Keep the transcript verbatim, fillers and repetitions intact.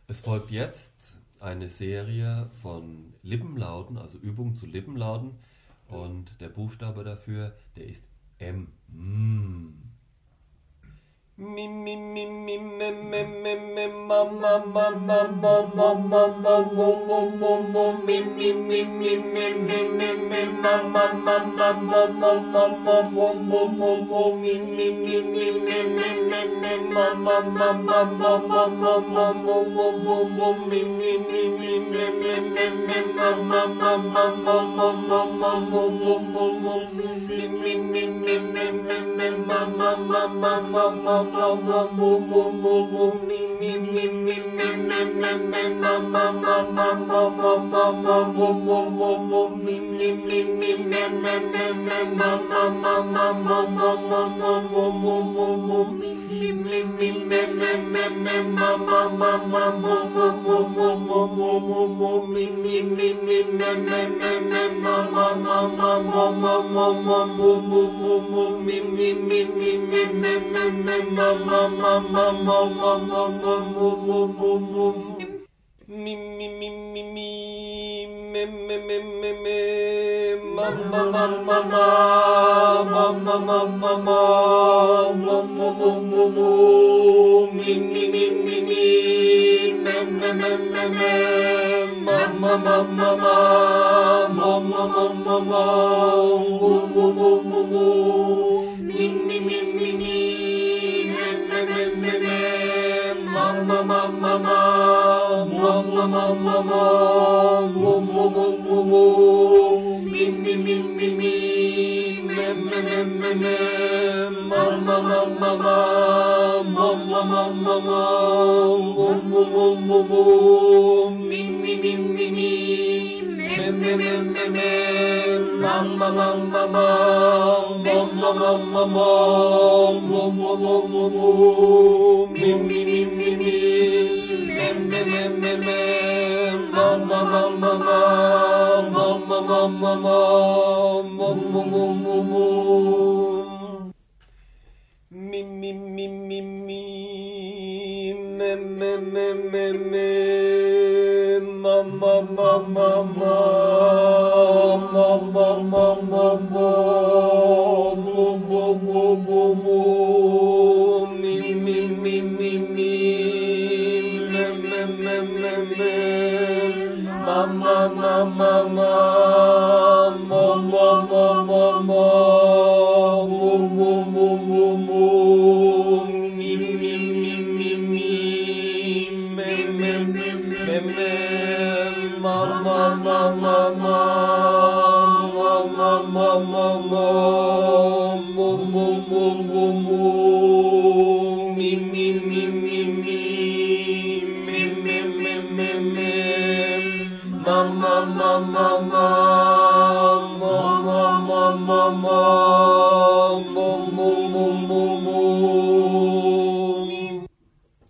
Es folgt jetzt eine Serie von Lippenlauten, also Übung zu Lippenlauten. Und der Buchstabe dafür, der ist M. Mm. Mi, mi, mi, mi, me, me, me, me, ma, ma, ma, ma, ma, ma, ma, ma, mo, mo, mo, mo, mi, mi, mi, mi, me, me, me, me, ma, ma, ma, ma, ma, ma, ma, ma, mo, mo, mo, mo, mi, mi, mi, mi, me, me, me, me, ma, ma, ma, ma, ma, ma, ma, ma, mo, mo, mo, mo, mi, mi, mi, mi, me, me, me, me, ma, ma, ma, ma, ma, ma, ma, ma, mo, mo, mo, mo, mi, mi, mi, mi, me, me, me, me, ma, ma, ma, ma, ma, ma, ma, mo, mo, mo, mo, mo, mi, mi, mi, mi, me, me, me, me, ma, ma, ma, ma, ma, ma, ma, ma, mo, mo, mo, mo, mi, mi, mi, mi, me, me, me, me, ma, ma, ma, ma, ma, ma, ma, ma, mo, mo, mo, mo, mi, mi, mi, mi, me, me, me, me, ma, ma, ma, ma, mo, mo, mo, mo, mo, mo, mo, mo, mi, mi, mi, mi, me, me, me, me, ma, ma, ma, ma, ma, ma, ma, ma, mo, mo, mo, mo, mi, mi, mi, mi, me, me, me, me, ma, ma, ma, ma, ma, ma, ma, ma, mo, mo, mo, mo, mi, mi, mi, mi, mi, me, me, me, me, me, ma, ma, ma, ma, ma, ma, ma, ma, ma, ma, mo, mo, mo, mo, mo, mi, mi, mi, mi, mi, me, me, me, me, me, ma, ma, ma, ma, ma, ma, ma, ma, ma, ma, mo, mo, mo, mo, mo, mi, mi, mi, mi, mi, me, me, me, me, me, ma, ma, ma, ma, ma, ma, ma, ma, ma, ma, mo, mo, mo, mo, mo, mi, mi, mi, mi, mi, me, me, me, me, me, ma, ma, ma, ma, ma, ma, ma, ma, ma, ma, mo, mo, mo, mo, mo, mi, mi, mi, mi, mi, me, me, me, me, me, ma, ma, ma, ma, ma, ma, ma, ma, ma, ma, mo, mo, mo, mo, mo, mi, mi, mi, mi, mi, me, me, me, me, me, ma, ma, ma, ma, ma, ma, ma, ma, ma, ma, mo, mo, mo, mo, mo, mi, mi, mi, mi, mi, me, me, me, me, me, ma, ma, ma, ma, ma, ma, ma, ma, ma, ma, mo, mo, mo, mo, mo, mi, mi, mi, mi, mi, me, me, me, me, me, ma, ma, ma, ma, ma, ma, ma, ma, ma, ma, mo, mo, mo, mo, mo, mi, mi, mi, mi, mi, me, me, me, me, me, ma, ma, ma, ma, ma, ma, ma, ma, ma, ma.